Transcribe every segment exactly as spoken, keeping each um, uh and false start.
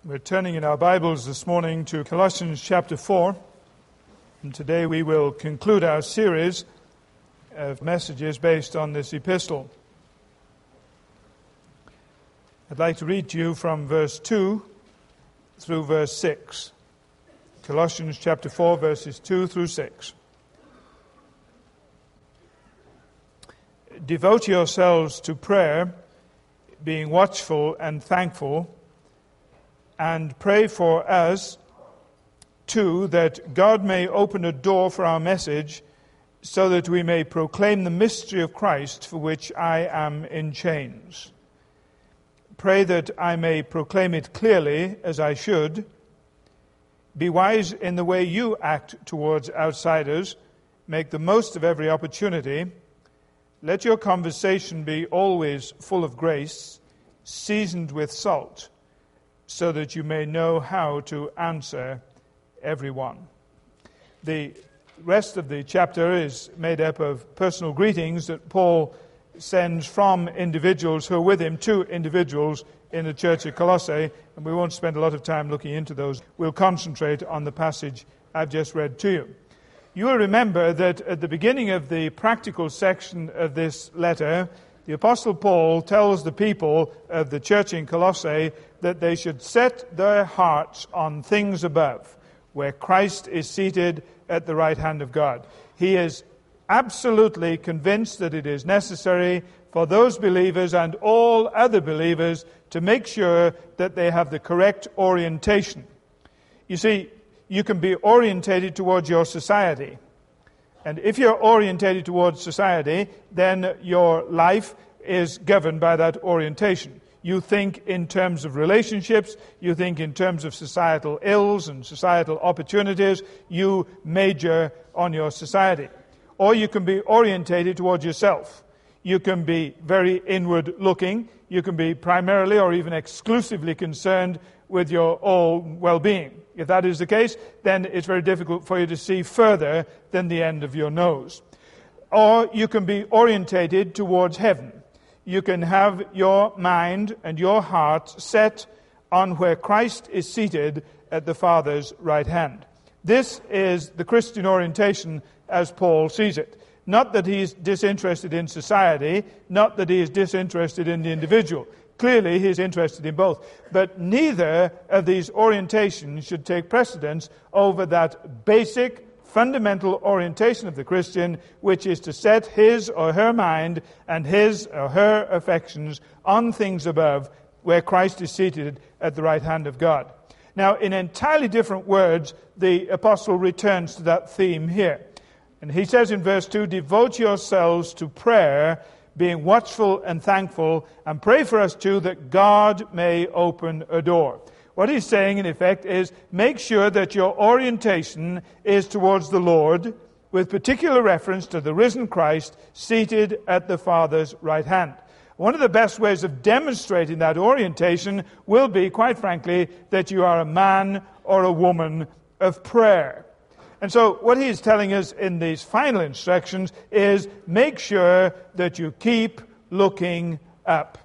We're turning in our Bibles this morning to Colossians chapter four, and today we will conclude our series of messages based on this epistle. I'd like to read to you from verse two through verse six. Colossians chapter four, verses two through six. Devote yourselves to prayer, being watchful and thankful, and pray for us, too, that God may open a door for our message, so that we may proclaim the mystery of Christ, for which I am in chains. Pray that I may proclaim it clearly, as I should. Be wise in the way you act towards outsiders. Make the most of every opportunity. Let your conversation be always full of grace, seasoned with salt, so that you may know how to answer everyone. The rest of the chapter is made up of personal greetings that Paul sends from individuals who are with him to individuals in the church at Colossae, and we won't spend a lot of time looking into those. We'll concentrate on the passage I've just read to you. You will remember that at the beginning of the practical section of this letter, the Apostle Paul tells the people of the church in Colossae that they should set their hearts on things above, where Christ is seated at the right hand of God. He is absolutely convinced that it is necessary for those believers and all other believers to make sure that they have the correct orientation. You see, you can be orientated towards your society. And if you're orientated towards society, then your life is governed by that orientation. You think in terms of relationships, you think in terms of societal ills and societal opportunities, you major on your society. Or you can be orientated towards yourself. You can be very inward looking. You can be primarily or even exclusively concerned with your own well-being. If that is the case, then it's very difficult for you to see further than the end of your nose. Or you can be orientated towards heaven. You can have your mind and your heart set on where Christ is seated at the Father's right hand. This is the Christian orientation as Paul sees it. Not that he is disinterested in society, not that he is disinterested in the individual. Clearly, he is interested in both. But neither of these orientations should take precedence over that basic, fundamental orientation of the Christian, which is to set his or her mind and his or her affections on things above, where Christ is seated at the right hand of God. Now, in entirely different words, the apostle returns to that theme here. And he says in verse two, devote yourselves to prayer, being watchful and thankful, and pray for us too that God may open a door. What he's saying, in effect, is make sure that your orientation is towards the Lord, with particular reference to the risen Christ seated at the Father's right hand. One of the best ways of demonstrating that orientation will be, quite frankly, that you are a man or a woman of prayer. And so what he is telling us in these final instructions is make sure that you keep looking up.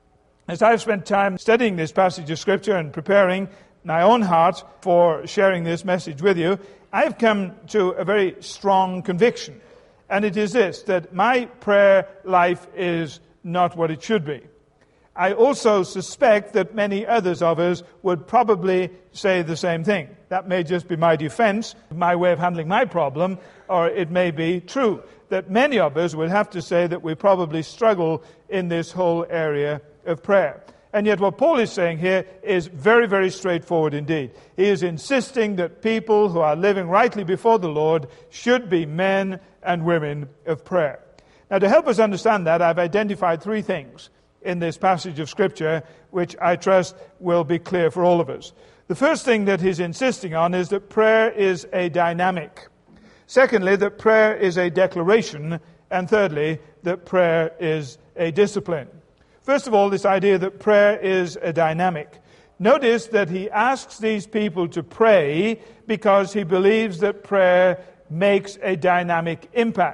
As I've spent time studying this passage of Scripture and preparing my own heart for sharing this message with you, I've come to a very strong conviction. And it is this, that my prayer life is not what it should be. I also suspect that many others of us would probably say the same thing. That may just be my defense, my way of handling my problem, or it may be true that many of us would have to say that we probably struggle in this whole area of prayer. And yet what Paul is saying here is very, very straightforward indeed. He is insisting that people who are living rightly before the Lord should be men and women of prayer. Now, to help us understand that, I've identified three things in this passage of Scripture, which I trust will be clear for all of us. The first thing that he's insisting on is that prayer is a dynamic. Secondly, that prayer is a declaration. And thirdly, that prayer is a discipline. First of all, this idea that prayer is a dynamic. Notice that he asks these people to pray because he believes that prayer makes a dynamic impact.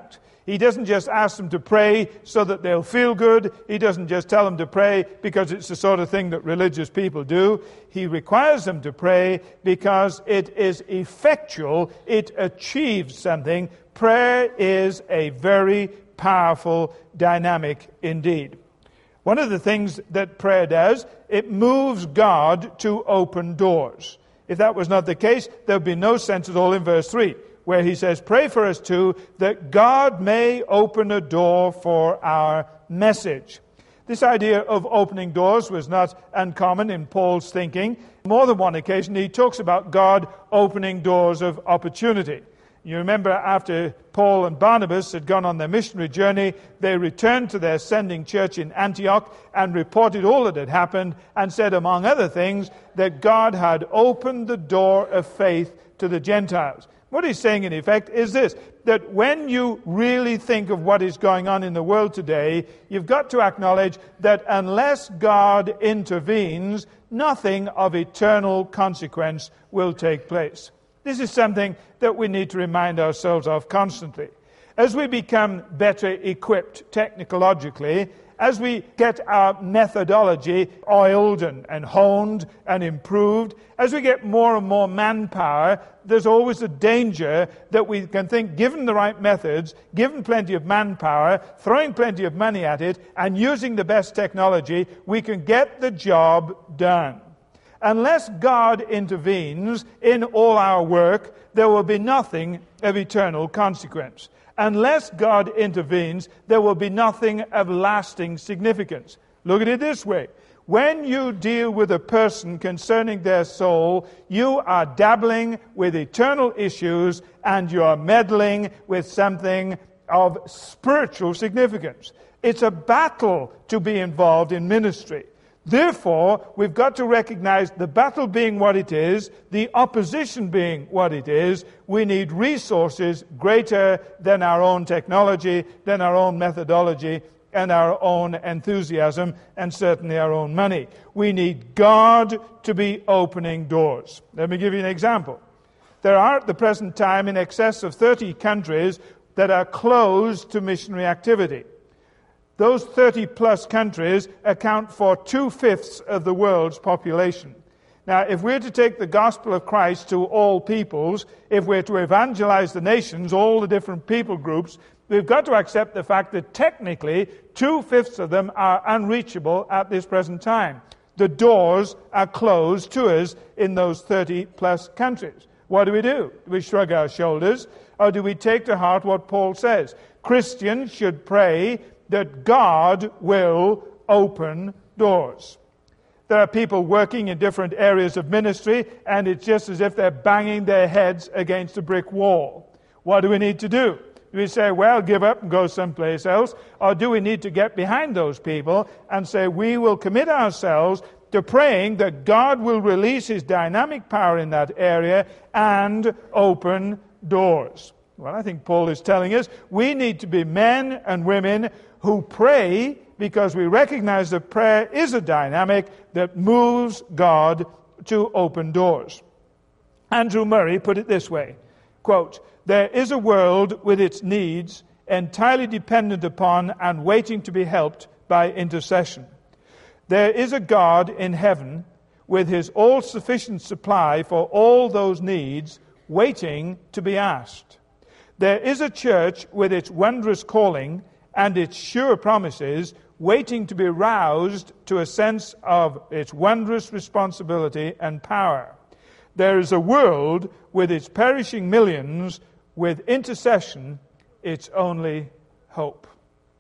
He doesn't just ask them to pray so that they'll feel good. He doesn't just tell them to pray because it's the sort of thing that religious people do. He requires them to pray because it is effectual. It achieves something. Prayer is a very powerful dynamic indeed. One of the things that prayer does, it moves God to open doors. If that was not the case, there would be no sense at all in verse three, where he says, pray for us too, that God may open a door for our message. This idea of opening doors was not uncommon in Paul's thinking. More than one occasion, he talks about God opening doors of opportunity. You remember after Paul and Barnabas had gone on their missionary journey, they returned to their sending church in Antioch and reported all that had happened and said, among other things, that God had opened the door of faith to the Gentiles. What he's saying, in effect, is this, that when you really think of what is going on in the world today, you've got to acknowledge that unless God intervenes, nothing of eternal consequence will take place. This is something that we need to remind ourselves of constantly. As we become better equipped technologically, as we get our methodology oiled and, and honed and improved, as we get more and more manpower, there's always a danger that we can think, given the right methods, given plenty of manpower, throwing plenty of money at it, and using the best technology, we can get the job done. Unless God intervenes in all our work, there will be nothing of eternal consequence. Unless God intervenes, there will be nothing of lasting significance. Look at it this way. When you deal with a person concerning their soul, you are dabbling with eternal issues and you are meddling with something of spiritual significance. It's a battle to be involved in ministry. Therefore, we've got to recognize the battle being what it is, the opposition being what it is. We need resources greater than our own technology, than our own methodology, and our own enthusiasm, and certainly our own money. We need God to be opening doors. Let me give you an example. There are at the present time in excess of thirty countries that are closed to missionary activity. Those thirty-plus countries account for two-fifths of the world's population. Now, if we're to take the gospel of Christ to all peoples, if we're to evangelize the nations, all the different people groups, we've got to accept the fact that technically two-fifths of them are unreachable at this present time. The doors are closed to us in those thirty-plus countries. What do we do? Do we shrug our shoulders, or do we take to heart what Paul says? Christians should pray that God will open doors. There are people working in different areas of ministry, and it's just as if they're banging their heads against a brick wall. What do we need to do? Do we say, well, give up and go someplace else? Or do we need to get behind those people and say, we will commit ourselves to praying that God will release His dynamic power in that area and open doors? Well, I think Paul is telling us we need to be men and women who pray because we recognize that prayer is a dynamic that moves God to open doors. Andrew Murray put it this way, quote, there is a world with its needs entirely dependent upon and waiting to be helped by intercession. There is a God in heaven with His all-sufficient supply for all those needs waiting to be asked. There is a church with its wondrous calling and its sure promises waiting to be roused to a sense of its wondrous responsibility and power. There is a world with its perishing millions with intercession its only hope.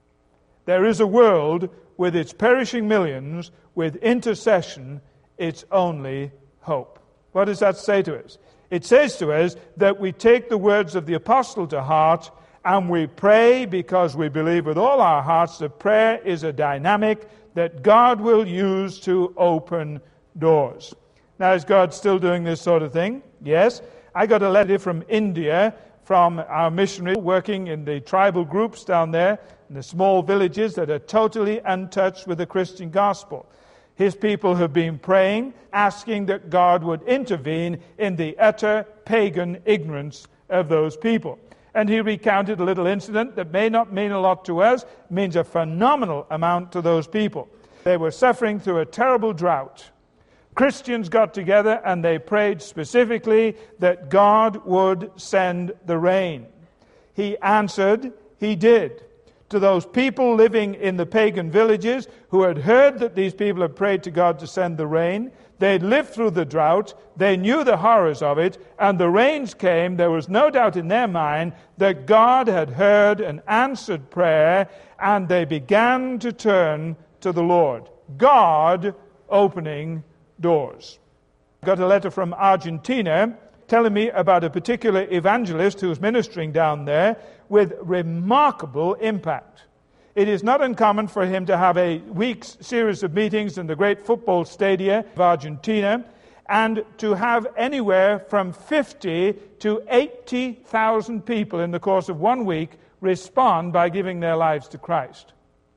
There is a world with its perishing millions with intercession its only hope. What does that say to us? It says to us that we take the words of the apostle to heart and we pray because we believe with all our hearts that prayer is a dynamic that God will use to open doors. Now, is God still doing this sort of thing? Yes. I got a letter from India from our missionary working in the tribal groups down there, in the small villages that are totally untouched with the Christian gospel. His people have been praying, asking that God would intervene in the utter pagan ignorance of those people. And he recounted a little incident that may not mean a lot to us, means a phenomenal amount to those people. They were suffering through a terrible drought. Christians got together and they prayed specifically that God would send the rain. He answered, he did. To those people living in the pagan villages who had heard that these people had prayed to God to send the rain, they'd lived through the drought, they knew the horrors of it, and the rains came. There was no doubt in their mind that God had heard and answered prayer, and they began to turn to the Lord. God opening doors. I got a letter from Argentina telling me about a particular evangelist who's ministering down there with remarkable impact. It is not uncommon for him to have a week's series of meetings in the great football stadia of Argentina and to have anywhere from fifty to eighty thousand people in the course of one week respond by giving their lives to Christ.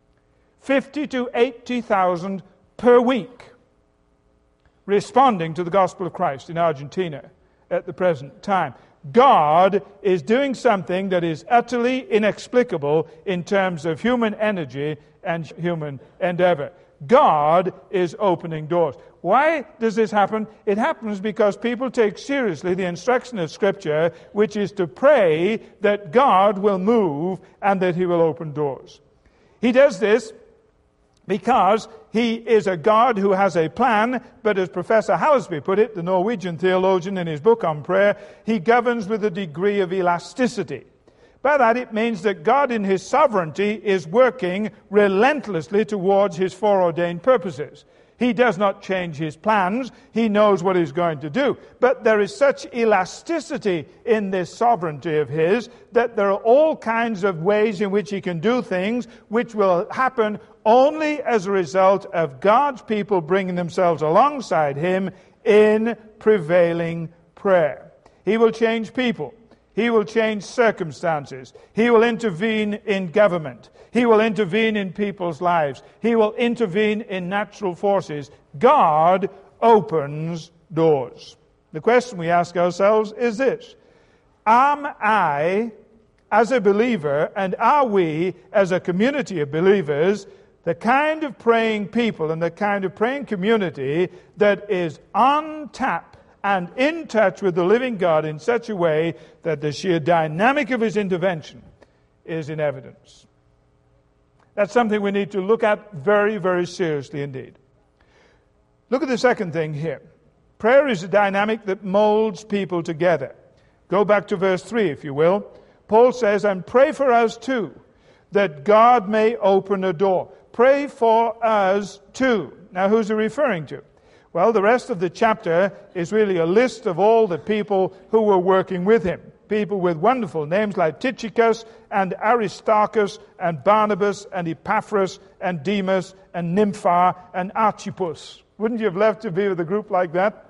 fifty to eighty thousand per week responding to the gospel of Christ in Argentina at the present time. God is doing something that is utterly inexplicable in terms of human energy and human endeavor. God is opening doors. Why does this happen? It happens because people take seriously the instruction of Scripture, which is to pray that God will move and that He will open doors. He does this because He is a God who has a plan, but as Professor Halsby put it, the Norwegian theologian, in his book on prayer, He governs with a degree of elasticity. By that it means that God in His sovereignty is working relentlessly towards His foreordained purposes. He does not change His plans. He knows what He's going to do. But there is such elasticity in this sovereignty of His that there are all kinds of ways in which He can do things which will happen only as a result of God's people bringing themselves alongside Him in prevailing prayer. He will change people. He will change circumstances. He will intervene in government. He will intervene in people's lives. He will intervene in natural forces. God opens doors. The question we ask ourselves is this: am I, as a believer, and are we, as a community of believers, the kind of praying people and the kind of praying community that is on tap and in touch with the living God in such a way that the sheer dynamic of His intervention is in evidence? That's something we need to look at very, very seriously indeed. Look at the second thing here. Prayer is a dynamic that molds people together. Go back to verse three, if you will. Paul says, and pray for us too, that God may open a door. Pray for us too. Now, who's he referring to? Well, the rest of the chapter is really a list of all the people who were working with him. People with wonderful names like Tychicus and Aristarchus and Barnabas and Epaphras and Demas and Nympha and Archippus. Wouldn't you have loved to be with a group like that?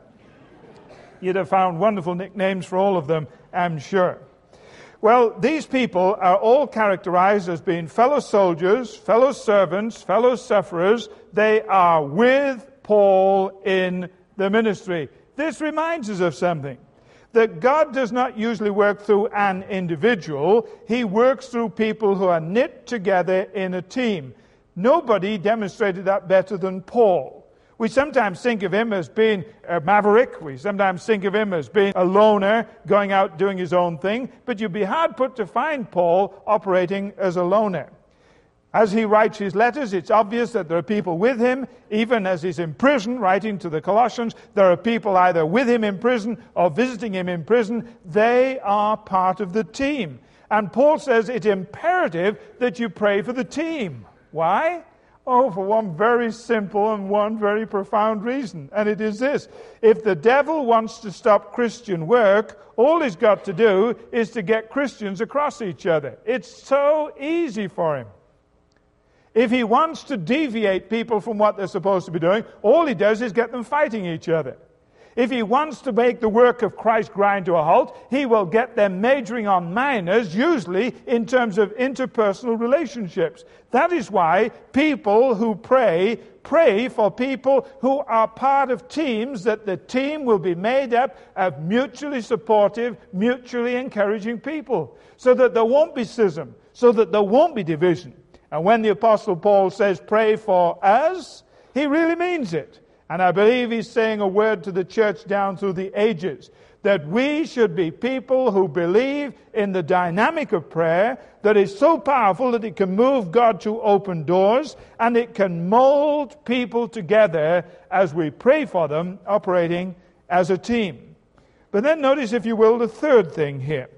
You'd have found wonderful nicknames for all of them, I'm sure. Well, these people are all characterized as being fellow soldiers, fellow servants, fellow sufferers. They are with Paul in the ministry. This reminds us of something. That God does not usually work through an individual. He works through people who are knit together in a team. Nobody demonstrated that better than Paul. We sometimes think of him as being a maverick. We sometimes think of him as being a loner, going out doing his own thing. But you'd be hard put to find Paul operating as a loner. As he writes his letters, it's obvious that there are people with him. Even as he's in prison, writing to the Colossians, there are people either with him in prison or visiting him in prison. They are part of the team. And Paul says it's imperative that you pray for the team. Why? Oh, for one very simple and one very profound reason. And it is this: if the devil wants to stop Christian work, all he's got to do is to get Christians across each other. It's so easy for him. If he wants to deviate people from what they're supposed to be doing, all he does is get them fighting each other. If he wants to make the work of Christ grind to a halt, he will get them majoring on minors, usually in terms of interpersonal relationships. That is why people who pray pray for people who are part of teams, that the team will be made up of mutually supportive, mutually encouraging people, so that there won't be schism, so that there won't be division. And when the Apostle Paul says, pray for us, he really means it. And I believe he's saying a word to the church down through the ages, that we should be people who believe in the dynamic of prayer that is so powerful that it can move God to open doors, and it can mold people together as we pray for them, operating as a team. But then notice, if you will, the third thing here.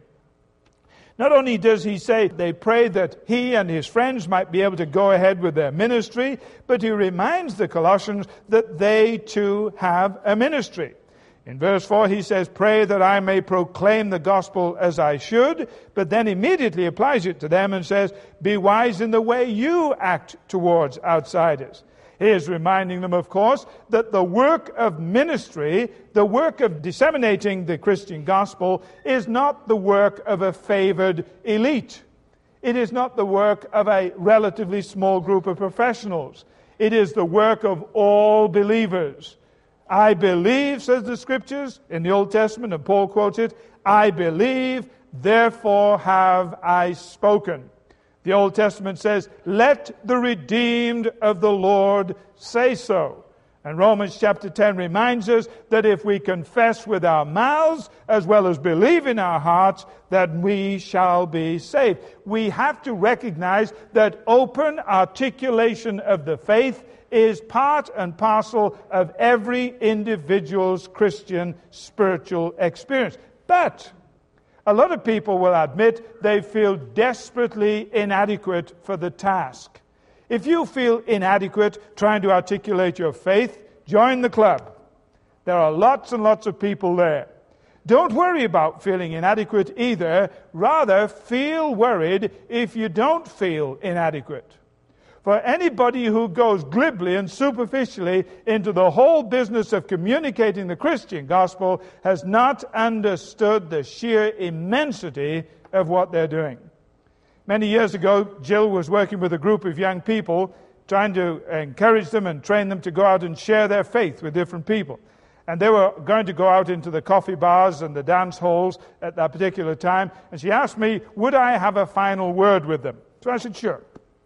Not only does he say they pray that he and his friends might be able to go ahead with their ministry, but he reminds the Colossians that they too have a ministry. In verse four he says, pray that I may proclaim the gospel as I should, but then immediately applies it to them and says, be wise in the way you act towards outsiders. He is reminding them, of course, that the work of ministry, the work of disseminating the Christian gospel, is not the work of a favored elite. It is not the work of a relatively small group of professionals. It is the work of all believers. I believe, says the Scriptures in the Old Testament, and Paul quotes it, I believe, therefore have I spoken. The Old Testament says, let the redeemed of the Lord say so. And Romans chapter ten reminds us that if we confess with our mouths as well as believe in our hearts, that we shall be saved. We have to recognize that open articulation of the faith is part and parcel of every individual's Christian spiritual experience. But a lot of people will admit they feel desperately inadequate for the task. If you feel inadequate trying to articulate your faith, join the club. There are lots and lots of people there. Don't worry about feeling inadequate either. Rather, feel worried if you don't feel inadequate. For anybody who goes glibly and superficially into the whole business of communicating the Christian gospel has not understood the sheer immensity of what they're doing. Many years ago, Jill was working with a group of young people, trying to encourage them and train them to go out and share their faith with different people. And they were going to go out into the coffee bars and the dance halls at that particular time. And she asked me, would I have a final word with them? So I said, sure.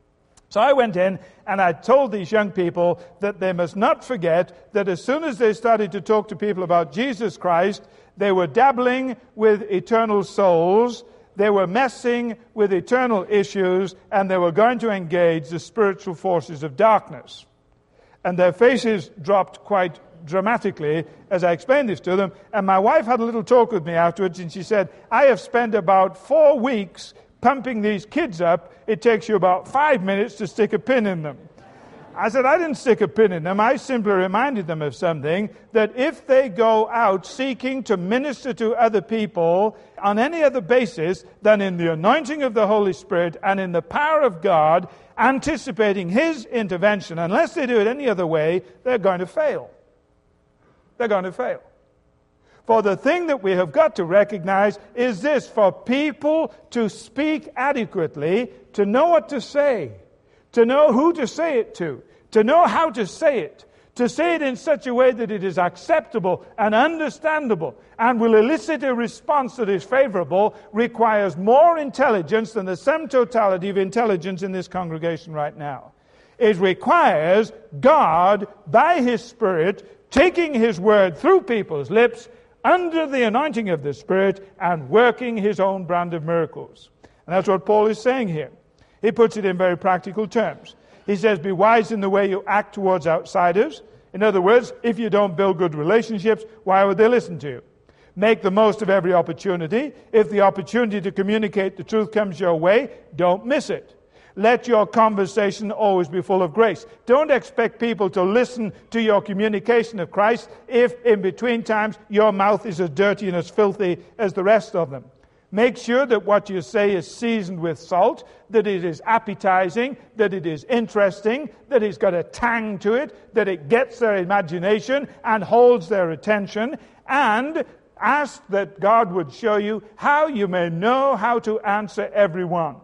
So I went in and I told these young people that they must not forget that as soon as they started to talk to people about Jesus Christ, they were dabbling with eternal souls, they were messing with eternal issues, and they were going to engage the spiritual forces of darkness. And their faces dropped quite dramatically as I explained this to them. And my wife had a little talk with me afterwards, and she said, I have spent about four weeks pumping these kids up. It takes you about five minutes to stick a pin in them. I said, I didn't stick a pin in them. I simply reminded them of something, that if they go out seeking to minister to other people on any other basis than in the anointing of the Holy Spirit and in the power of God, anticipating His intervention, unless they do it any other way, they're going to fail. They're going to fail. For the thing that we have got to recognize is this: for people to speak adequately, to know what to say, to know who to say it to, to know how to say it, to say it in such a way that it is acceptable and understandable and will elicit a response that is favorable, requires more intelligence than the sum totality of intelligence in this congregation right now. It requires God, by His Spirit, taking His word through people's lips under the anointing of the Spirit and working His own brand of miracles. And that's what Paul is saying here. He puts it in very practical terms. He says, be wise in the way you act towards outsiders. In other words, if you don't build good relationships, why would they listen to you? Make the most of every opportunity. If the opportunity to communicate the truth comes your way, don't miss it. Let your conversation always be full of grace. Don't expect people to listen to your communication of Christ if in between times your mouth is as dirty and as filthy as the rest of them. Make sure that what you say is seasoned with salt, that it is appetizing, that it is interesting, that it's got a tang to it, that it gets their imagination and holds their attention, and ask that God would show you how you may know how to answer everyone.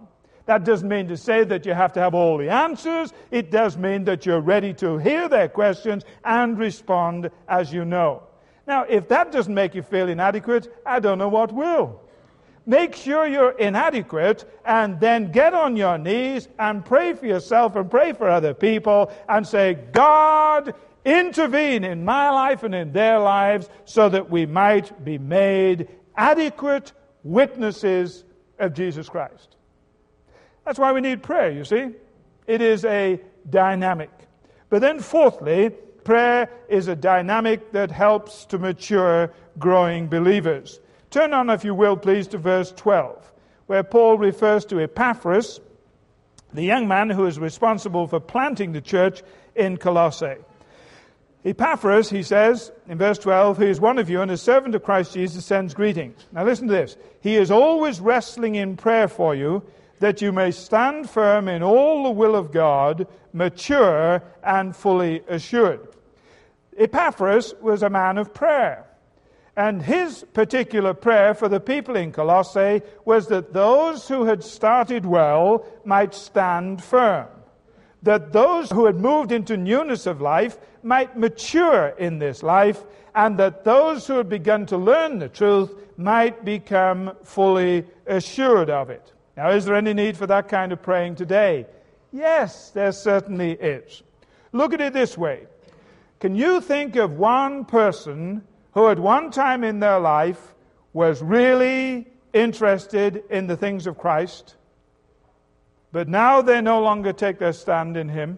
That doesn't mean to say that you have to have all the answers. It does mean that you're ready to hear their questions and respond as you know. Now, if that doesn't make you feel inadequate, I don't know what will. Make sure you're inadequate and then get on your knees and pray for yourself and pray for other people and say, God, intervene in my life and in their lives so that we might be made adequate witnesses of Jesus Christ. That's why we need prayer, you see. It is a dynamic. But then fourthly, prayer is a dynamic that helps to mature growing believers. Turn on, if you will, please, to verse twelve, where Paul refers to Epaphras, the young man who is responsible for planting the church in Colossae. Epaphras, he says in verse twelve, who is one of you and a servant of Christ Jesus, sends greetings. Now listen to this. He is always wrestling in prayer for you, that you may stand firm in all the will of God, mature and fully assured. Epaphras was a man of prayer. And his particular prayer for the people in Colossae was that those who had started well might stand firm. That those who had moved into newness of life might mature in this life, and that those who had begun to learn the truth might become fully assured of it. Now, is there any need for that kind of praying today? Yes, there certainly is. Look at it this way. Can you think of one person who at one time in their life was really interested in the things of Christ, but now they no longer take their stand in Him?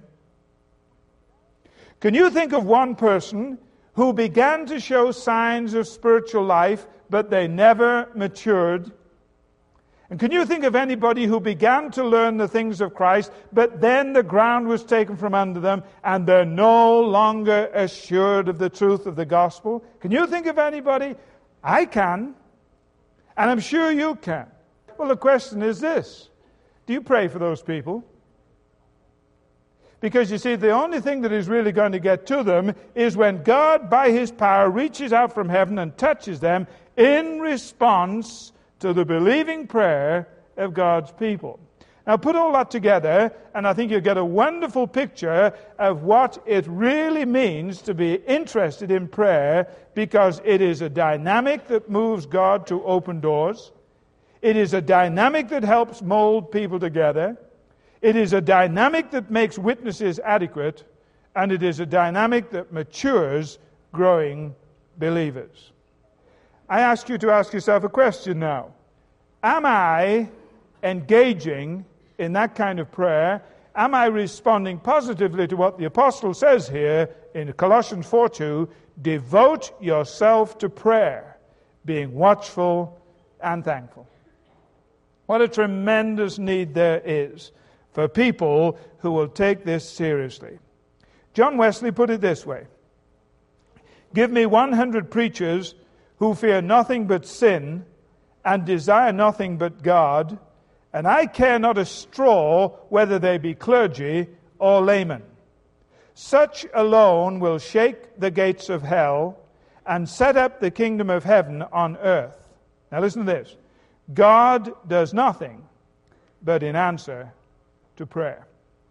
Can you think of one person who began to show signs of spiritual life, but they never matured? And can you think of anybody who began to learn the things of Christ, but then the ground was taken from under them, and they're no longer assured of the truth of the gospel? Can you think of anybody? I can. And I'm sure you can. Well, the question is this. Do you pray for those people? Because you see, the only thing that is really going to get to them is when God, by His power, reaches out from heaven and touches them in response to the believing prayer of God's people. Now put all that together, and I think you'll get a wonderful picture of what it really means to be interested in prayer, because it is a dynamic that moves God to open doors. It is a dynamic that helps mold people together. It is a dynamic that makes witnesses adequate, and it is a dynamic that matures growing believers. I ask you to ask yourself a question now. Am I engaging in that kind of prayer? Am I responding positively to what the apostle says here in Colossians four two? Devote yourself to prayer, being watchful and thankful. What a tremendous need there is for people who will take this seriously. John Wesley put it this way. Give me one hundred preachers who fear nothing but sin and desire nothing but God, and I care not a straw whether they be clergy or laymen. Such alone will shake the gates of hell and set up the kingdom of heaven on earth. Now listen to this. God does nothing but in answer to prayer.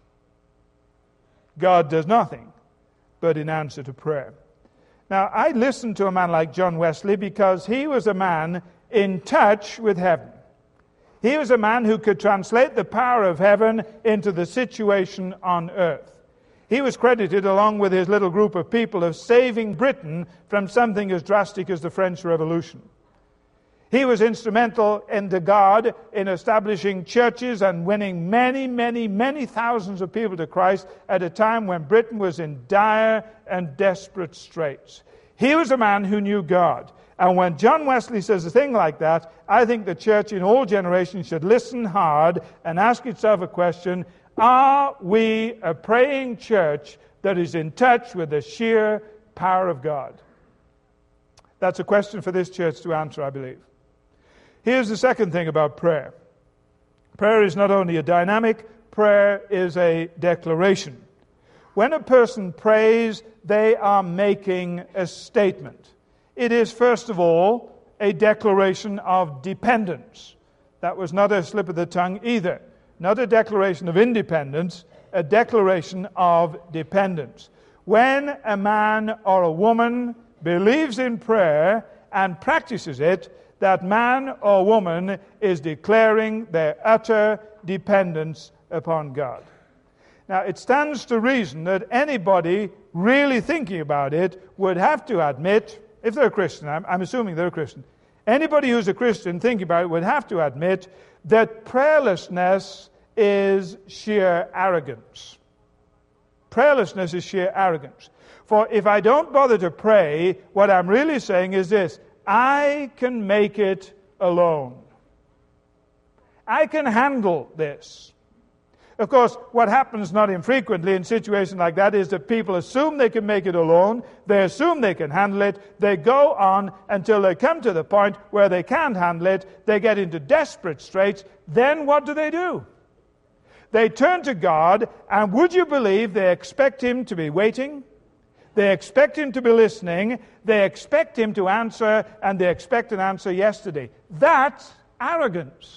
God does nothing but in answer to prayer. Now, I listened to a man like John Wesley because he was a man in touch with heaven. He was a man who could translate the power of heaven into the situation on earth. He was credited, along with his little group of people, of saving Britain from something as drastic as the French Revolution. He was instrumental in the God in establishing churches and winning many, many, many thousands of people to Christ at a time when Britain was in dire and desperate straits. He was a man who knew God. And when John Wesley says a thing like that, I think the church in all generations should listen hard and ask itself a question: are we a praying church that is in touch with the sheer power of God? That's a question for this church to answer, I believe. Here's the second thing about prayer. Prayer is not only a dynamic, prayer is a declaration. When a person prays, they are making a statement. It is, first of all, a declaration of dependence. That was not a slip of the tongue either. not a declaration of independence, a declaration of dependence. When a man or a woman believes in prayer and practices it, that man or woman is declaring their utter dependence upon God. Now, it stands to reason that anybody really thinking about it would have to admit, if they're a Christian, I'm, I'm assuming they're a Christian, anybody who's a Christian thinking about it would have to admit that prayerlessness is sheer arrogance. Prayerlessness is sheer arrogance. For if I don't bother to pray, what I'm really saying is this: I can make it alone. I can handle this. Of course, what happens not infrequently in situations like that is that people assume they can make it alone, they assume they can handle it, they go on until they come to the point where they can't handle it, they get into desperate straits. Then what do they do? They turn to God, and would you believe they expect Him to be waiting? They expect Him to be listening, they expect Him to answer, and they expect an answer yesterday. That's arrogance.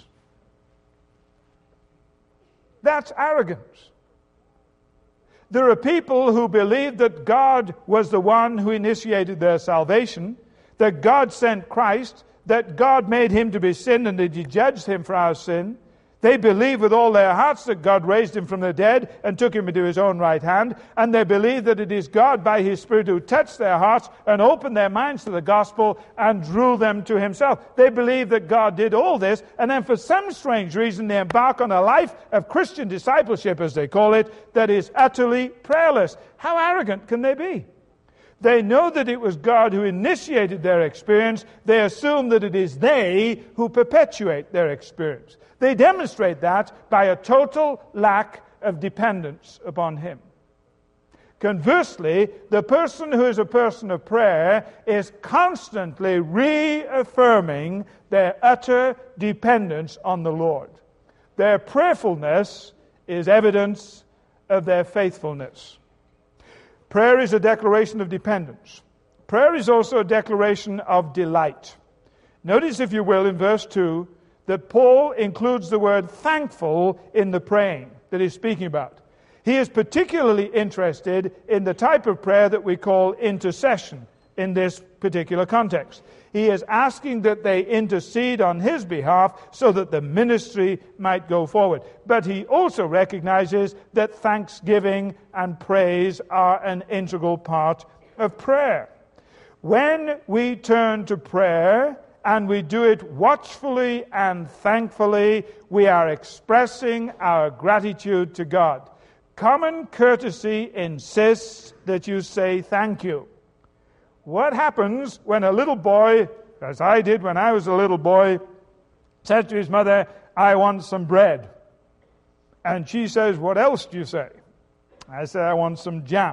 That's arrogance. There are people who believe that God was the one who initiated their salvation, that God sent Christ, that God made Him to be sin and that He judged Him for our sin. They believe with all their hearts that God raised Him from the dead and took Him into His own right hand, and they believe that it is God by His Spirit who touched their hearts and opened their minds to the gospel and drew them to Himself. They believe that God did all this, and then for some strange reason they embark on a life of Christian discipleship, as they call it, that is utterly prayerless. How arrogant can they be? They know that it was God who initiated their experience. They assume that it is they who perpetuate their experience. They demonstrate that by a total lack of dependence upon Him. Conversely, the person who is a person of prayer is constantly reaffirming their utter dependence on the Lord. Their prayerfulness is evidence of their faithfulness. Prayer is a declaration of dependence. Prayer is also a declaration of delight. Notice, if you will, in verse two, that Paul includes the word thankful in the praying that he's speaking about. He is particularly interested in the type of prayer that we call intercession in this particular context. He is asking that they intercede on his behalf so that the ministry might go forward. But he also recognizes that thanksgiving and praise are an integral part of prayer. When we turn to prayer and we do it watchfully and thankfully, we are expressing our gratitude to God. Common courtesy insists that you say thank you. What happens when a little boy, as I did when I was a little boy, said to his mother, "I want some bread"? And she says, "What else do you say?" I said, "I want some jam."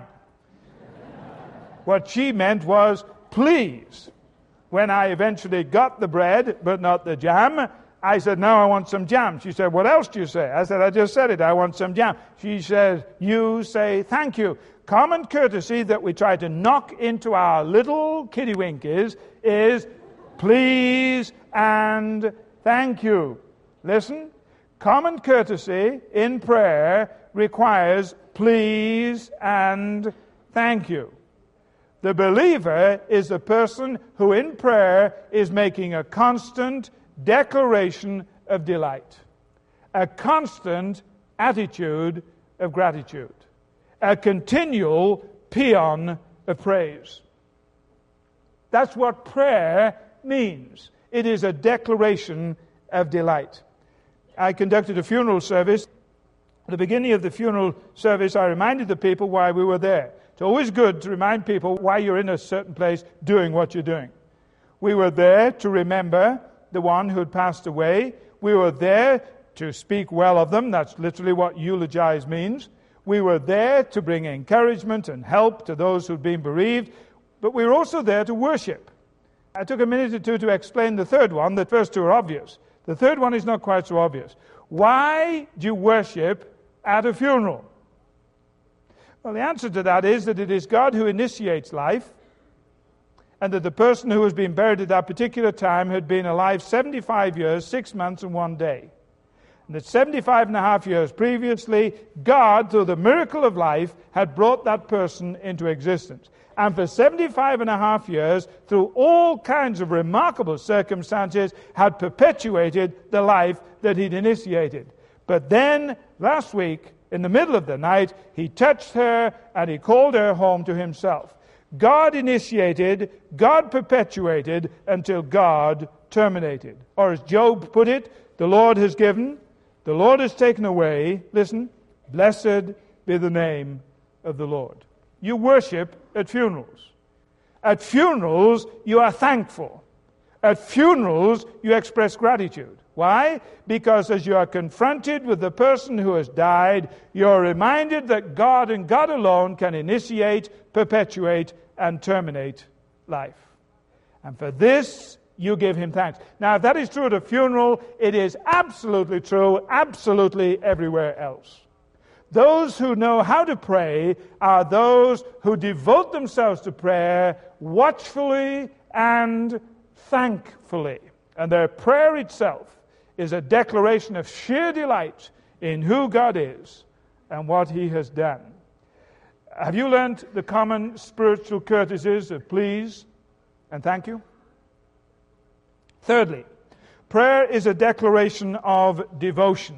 What she meant was, "Please." When I eventually got the bread, but not the jam, I said, "No, I want some jam." She said, "What else do you say?" I said, "I just said it, I want some jam." She said, "You say thank you." Common courtesy that we try to knock into our little kiddywinkies is please and thank you. Listen, common courtesy in prayer requires please and thank you. The believer is the person who in prayer is making a constant declaration of delight, a constant attitude of gratitude, a continual paean of praise. That's what prayer means. It is a declaration of delight. I conducted a funeral service. At the beginning of the funeral service, I reminded the people why we were there. It's always good to remind people why you're in a certain place doing what you're doing. We were there to remember the one who had passed away. We were there to speak well of them. That's literally what eulogize means. We were there to bring encouragement and help to those who'd been bereaved. But we were also there to worship. I took a minute or two to explain the third one. The first two are obvious. The third one is not quite so obvious. Why do you worship at a funeral? Well, the answer to that is that it is God who initiates life, and that the person who has been buried at that particular time had been alive seventy-five years, six months, and one day. And that seventy-five and a half years previously, God, through the miracle of life, had brought that person into existence. And for seventy-five and a half years, through all kinds of remarkable circumstances, had perpetuated the life that he'd initiated. But then, last week, in the middle of the night, he touched her and he called her home to himself. God initiated, God perpetuated, until God terminated. Or as Job put it, the Lord has given, the Lord has taken away. Listen, blessed be the name of the Lord. You worship at funerals. At funerals, you are thankful. At funerals, you express gratitude. Why? Because as you are confronted with the person who has died, you're reminded that God and God alone can initiate, perpetuate, and terminate life. And for this, you give him thanks. Now, if that is true at a funeral, it is absolutely true, absolutely everywhere else. Those who know how to pray are those who devote themselves to prayer watchfully and thankfully. And their prayer itself is a declaration of sheer delight in who God is and what he has done. Have you learned the common spiritual courtesies of please and thank you? Thirdly, prayer is a declaration of devotion.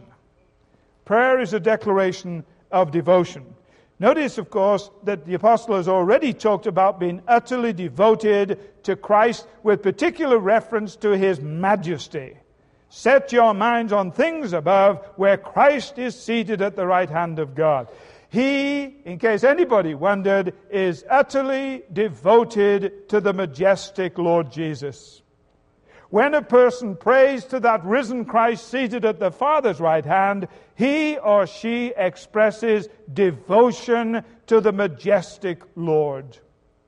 Prayer is a declaration of devotion. Notice, of course, that the apostle has already talked about being utterly devoted to Christ with particular reference to his majesty. Set your minds on things above, where Christ is seated at the right hand of God. He, in case anybody wondered, is utterly devoted to the majestic Lord Jesus. When a person prays to that risen Christ seated at the Father's right hand, he or she expresses devotion to the majestic Lord.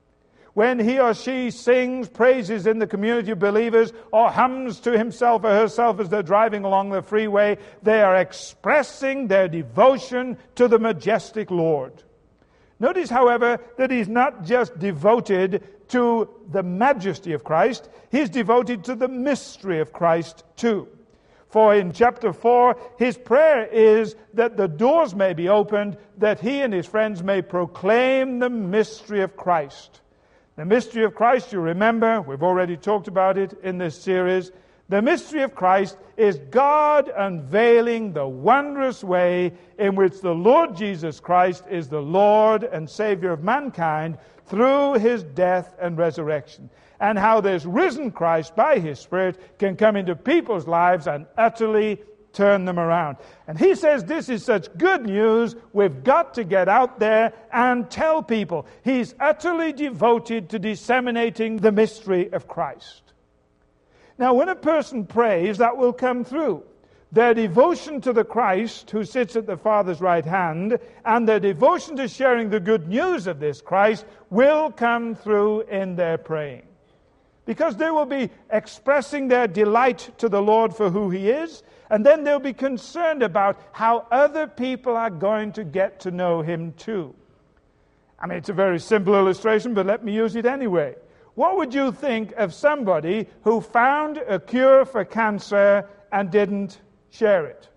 When he or she sings praises in the community of believers or hums to himself or herself as they're driving along the freeway, they are expressing their devotion to the majestic Lord. Notice, however, that he's not just devoted to the majesty of Christ, he's devoted to the mystery of Christ too. For in chapter four, his prayer is that the doors may be opened, that he and his friends may proclaim the mystery of Christ. The mystery of Christ, you remember, we've already talked about it in this series. The mystery of Christ is God unveiling the wondrous way in which the Lord Jesus Christ is the Lord and Savior of mankind through his death and resurrection. And how this risen Christ, by his Spirit, can come into people's lives and utterly turn them around. And he says this is such good news, we've got to get out there and tell people. He's utterly devoted to disseminating the mystery of Christ. Now, when a person prays, that will come through. Their devotion to the Christ who sits at the Father's right hand and their devotion to sharing the good news of this Christ will come through in their praying. Because they will be expressing their delight to the Lord for who he is, and then they'll be concerned about how other people are going to get to know him too. I mean, it's a very simple illustration, but let me use it anyway. What would you think of somebody who found a cure for cancer and didn't share it?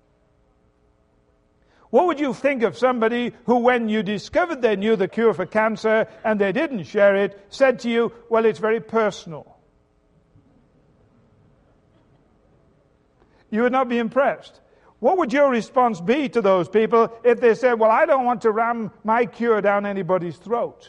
What would you think of somebody who, when you discovered they knew the cure for cancer and they didn't share it, said to you, well, it's very personal? You would not be impressed. What would your response be to those people if they said, well, I don't want to ram my cure down anybody's throat?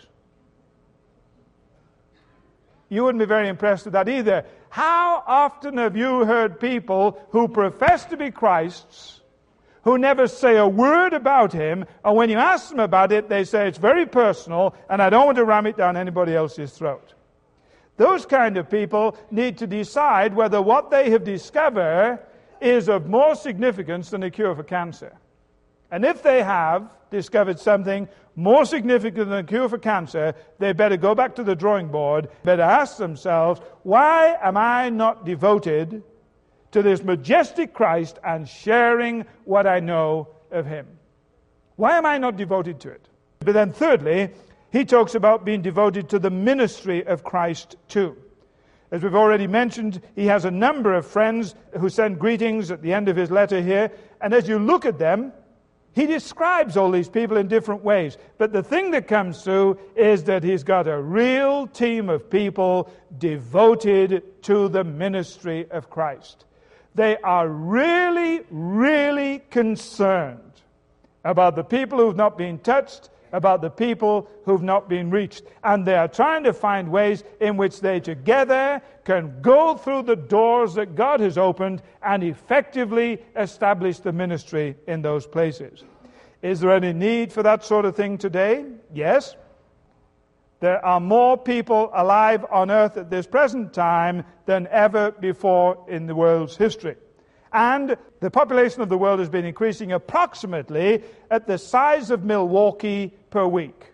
You wouldn't be very impressed with that either. How often have you heard people who profess to be Christ's, who never say a word about him, and when you ask them about it, they say it's very personal, and I don't want to ram it down anybody else's throat? Those kind of people need to decide whether what they have discovered is of more significance than a cure for cancer. And if they have discovered something more significant than a cure for cancer, they better go back to the drawing board, better ask themselves, why am I not devoted to this majestic Christ and sharing what I know of him? Why am I not devoted to it? But then thirdly, he talks about being devoted to the ministry of Christ too. As we've already mentioned, he has a number of friends who send greetings at the end of his letter here. And as you look at them, he describes all these people in different ways. But the thing that comes through is that he's got a real team of people devoted to the ministry of Christ. They are really, really concerned about the people who've not been touched, about the people who've not been reached. And they are trying to find ways in which they together can go through the doors that God has opened and effectively establish the ministry in those places. Is there any need for that sort of thing today? Yes. There are more people alive on earth at this present time than ever before in the world's history. And the population of the world has been increasing approximately at the size of Milwaukee per week.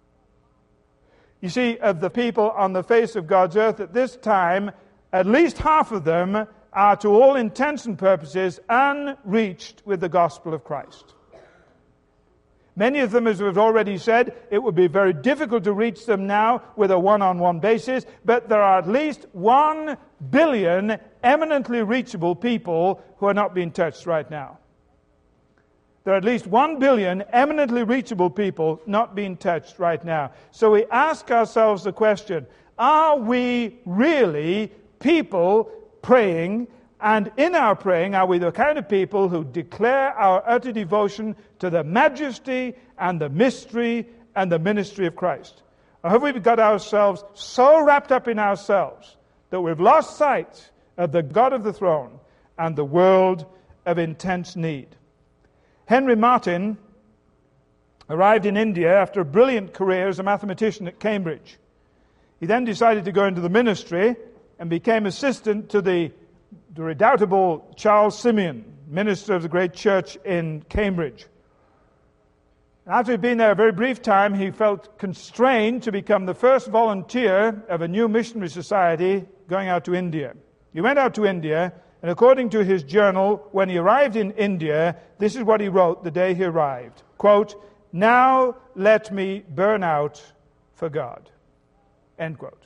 You see, of the people on the face of God's earth at this time, at least half of them are, to all intents and purposes, unreached with the gospel of Christ. Many of them, as we've already said, it would be very difficult to reach them now with a one-on-one basis, but there are at least one billion eminently reachable people who are not being touched right now. There are at least one billion eminently reachable people not being touched right now. So we ask ourselves the question, are we really people praying? And in our praying, are we the kind of people who declare our utter devotion to the majesty and the mystery and the ministry of Christ? Or have we got ourselves so wrapped up in ourselves that we've lost sight of the God of the throne and the world of intense need? Henry Martyn arrived in India after a brilliant career as a mathematician at Cambridge. He then decided to go into the ministry and became assistant to the the redoubtable Charles Simeon, minister of the great church in Cambridge. After he'd been there a very brief time, he felt constrained to become the first volunteer of a new missionary society going out to India. He went out to India, and according to his journal, when he arrived in India, this is what he wrote the day he arrived. Quote, "Now let me burn out for God." End quote.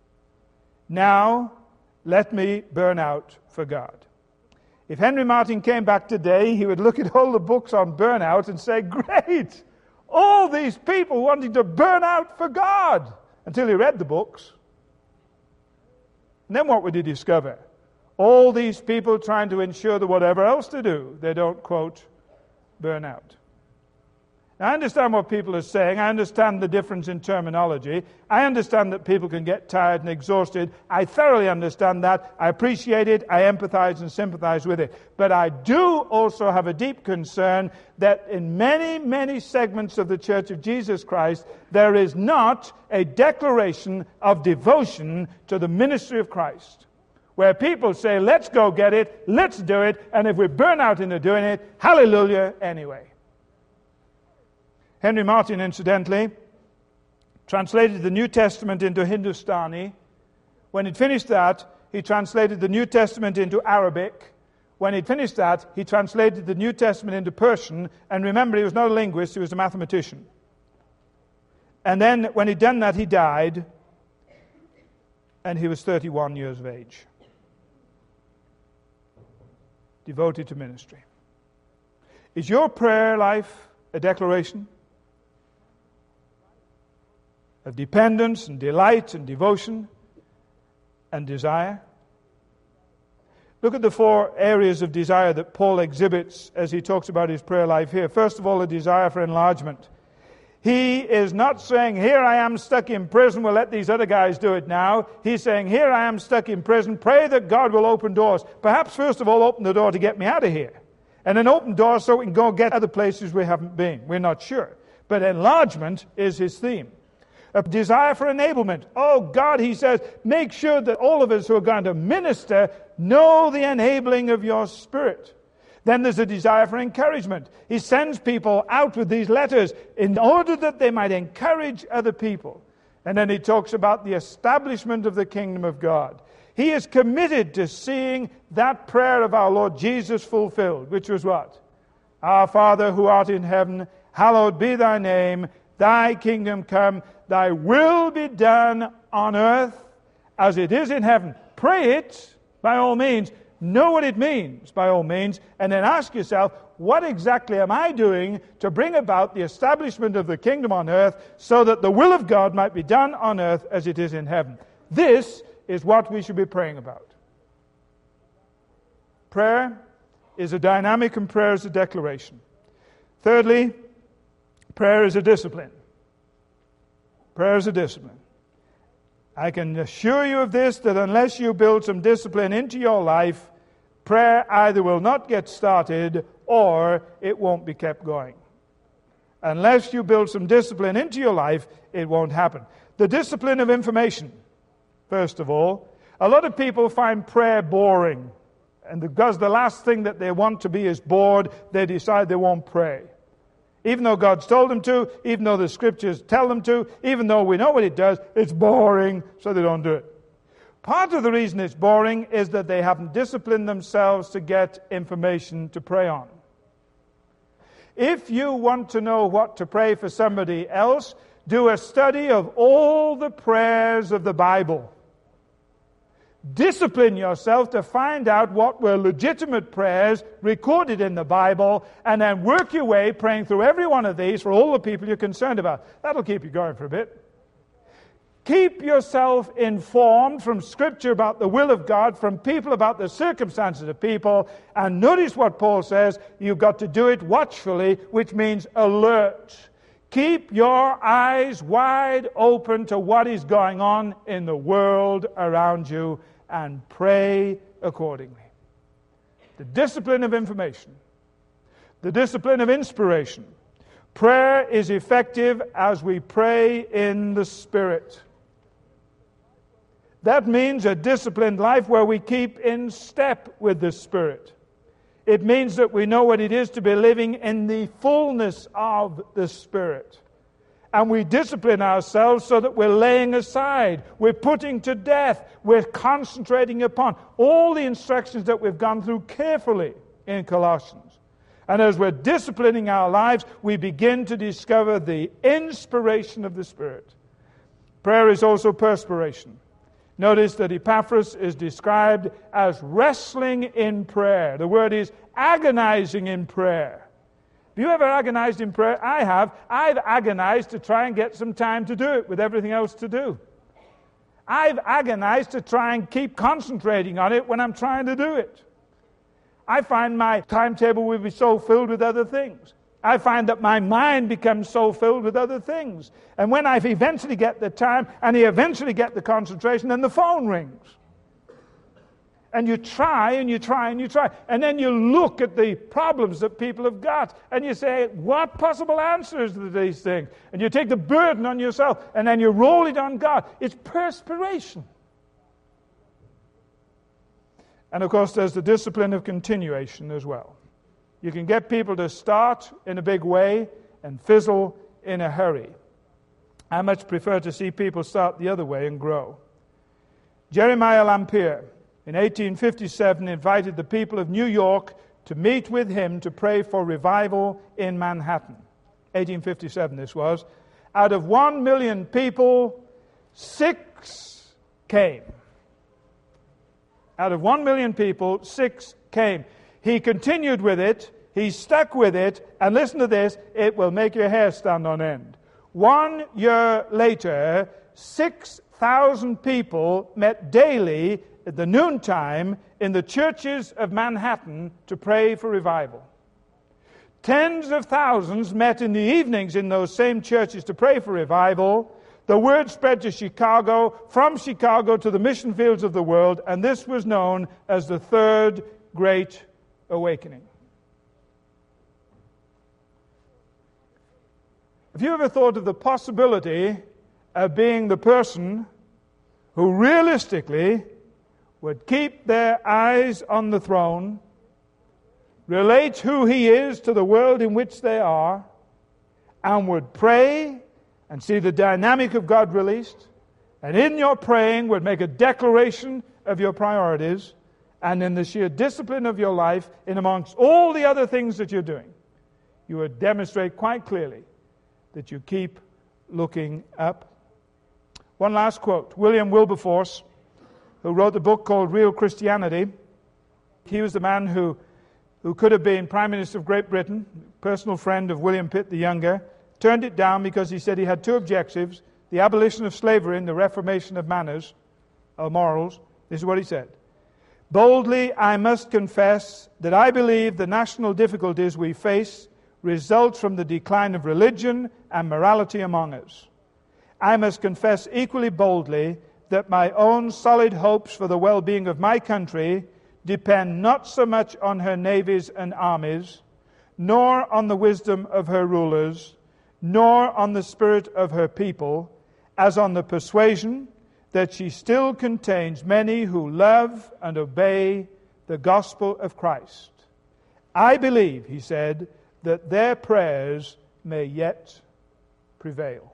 Now let me burn out for God. If Henry Martyn came back today, he would look at all the books on burnout and say, great, all these people wanting to burn out for God, until he read the books. And then what would he discover? All these people trying to ensure that whatever else they do, they don't, quote, burn out. Now, I understand what people are saying. I understand the difference in terminology. I understand that people can get tired and exhausted. I thoroughly understand that. I appreciate it. I empathize and sympathize with it. But I do also have a deep concern that in many, many segments of the Church of Jesus Christ, there is not a declaration of devotion to the ministry of Christ, where people say, let's go get it, let's do it, and if we burn out into doing it, hallelujah anyway. Henry Martyn, incidentally, translated the New Testament into Hindustani. When he'd finished that, he translated the New Testament into Arabic. When he'd finished that, he translated the New Testament into Persian. And remember, he was not a linguist, he was a mathematician. And then, when he'd done that, he died. And he was thirty-one years of age. Devoted to ministry. Is your prayer life a declaration of dependence and delight and devotion and desire? Look at the four areas of desire that Paul exhibits as he talks about his prayer life here. First of all, a desire for enlargement. He is not saying, here I am stuck in prison, we'll let these other guys do it now. He's saying, here I am stuck in prison, pray that God will open doors. Perhaps first of all open the door to get me out of here. And then open doors so we can go get other places we haven't been. We're not sure. But enlargement is his theme. A desire for enablement. Oh God, he says, make sure that all of us who are going to minister know the enabling of your Spirit. Then there's a desire for encouragement. He sends people out with these letters in order that they might encourage other people. And then he talks about the establishment of the kingdom of God. He is committed to seeing that prayer of our Lord Jesus fulfilled, which was what? Our Father who art in heaven, hallowed be thy name, thy kingdom come, thy will be done on earth as it is in heaven. Pray it, by all means. Know what it means, by all means. And then ask yourself, what exactly am I doing to bring about the establishment of the kingdom on earth so that the will of God might be done on earth as it is in heaven? This is what we should be praying about. Prayer is a dynamic and prayer is a declaration. Thirdly, prayer is a discipline. Prayer is a discipline. I can assure you of this, that unless you build some discipline into your life, prayer either will not get started or it won't be kept going. Unless you build some discipline into your life, it won't happen. The discipline of information, first of all. A lot of people find prayer boring. And because the last thing that they want to be is bored, they decide they won't pray. Even though God's told them to, even though the Scriptures tell them to, even though we know what it does, it's boring, so they don't do it. Part of the reason it's boring is that they haven't disciplined themselves to get information to pray on. If you want to know what to pray for somebody else, do a study of all the prayers of the Bible. Discipline yourself to find out what were legitimate prayers recorded in the Bible, and then work your way praying through every one of these for all the people you're concerned about. That'll keep you going for a bit. Keep yourself informed from Scripture about the will of God, from people about the circumstances of people, and notice what Paul says, you've got to do it watchfully, which means alert. Keep your eyes wide open to what is going on in the world around you and pray accordingly. The discipline of information. The discipline of inspiration. Prayer is effective as we pray in the Spirit. That means a disciplined life where we keep in step with the Spirit. It means that we know what it is to be living in the fullness of the Spirit. And we discipline ourselves so that we're laying aside, we're putting to death, we're concentrating upon all the instructions that we've gone through carefully in Colossians. And as we're disciplining our lives, we begin to discover the inspiration of the Spirit. Prayer is also perspiration. Notice that Epaphras is described as wrestling in prayer. The word is agonizing in prayer. Have you ever agonized in prayer? I have. I've agonized to try and get some time to do it with everything else to do. I've agonized to try and keep concentrating on it when I'm trying to do it. I find my timetable will be so filled with other things. I find that my mind becomes so filled with other things. And when I eventually get the time and I eventually get the concentration, then the phone rings. And you try and you try and you try. And then you look at the problems that people have got. And you say, what possible answers to these things? And you take the burden on yourself. And then you roll it on God. It's perspiration. And of course, there's the discipline of continuation as well. You can get people to start in a big way and fizzle in a hurry. I much prefer to see people start the other way and grow. Jeremiah Lampier, in eighteen fifty-seven, invited the people of New York to meet with him to pray for revival in Manhattan. eighteen fifty-seven this was. Out of one million people, six came. Out of one million people, six came. He continued with it, he stuck with it, and listen to this, it will make your hair stand on end. One year later, six thousand people met daily at the noontime in the churches of Manhattan to pray for revival. Tens of thousands met in the evenings in those same churches to pray for revival. The word spread to Chicago, from Chicago to the mission fields of the world, and this was known as the Third Great Awakening. Have you ever thought of the possibility of being the person who realistically would keep their eyes on the throne, relate who he is to the world in which they are, and would pray and see the dynamic of God released, and in your praying would make a declaration of your priorities, and in the sheer discipline of your life, in amongst all the other things that you're doing, you would demonstrate quite clearly that you keep looking up. One last quote. William Wilberforce who wrote the book called Real Christianity. He was the man who, who could have been Prime Minister of Great Britain, personal friend of William Pitt the Younger, turned it down because he said he had two objectives: the abolition of slavery and the reformation of manners, or morals. This is what he said. Boldly, I must confess that I believe the national difficulties we face result from the decline of religion and morality among us. I must confess equally boldly that my own solid hopes for the well-being of my country depend not so much on her navies and armies, nor on the wisdom of her rulers, nor on the spirit of her people, as on the persuasion that she still contains many who love and obey the gospel of Christ. I believe, he said, that their prayers may yet prevail.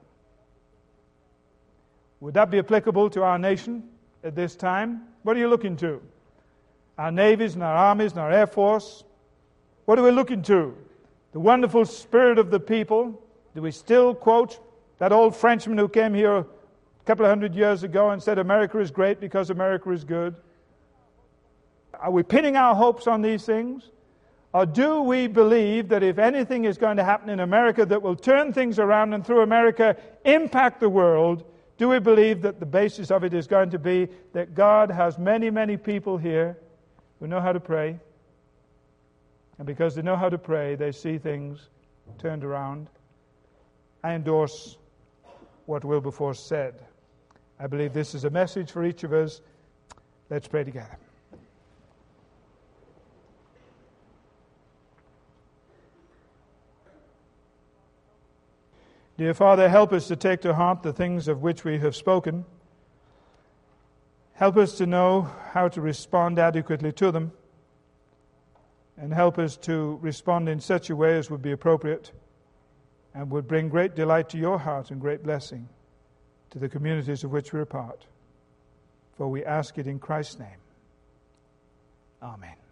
Would that be applicable to our nation at this time? What are you looking to? Our navies and our armies and our air force? What are we looking to? The wonderful spirit of the people? Do we still quote that old Frenchman who came here a couple of hundred years ago and said America is great because America is good? Are we pinning our hopes on these things? Or do we believe that if anything is going to happen in America that will turn things around and through America impact the world, do we believe that the basis of it is going to be that God has many, many people here who know how to pray, and because they know how to pray, they see things turned around? I endorse what Wilberforce said. I believe this is a message for each of us. Let's pray together. Dear Father, help us to take to heart the things of which we have spoken. Help us to know how to respond adequately to them, and help us to respond in such a way as would be appropriate and would bring great delight to your heart and great blessing to the communities of which we are part. For we ask it in Christ's name. Amen.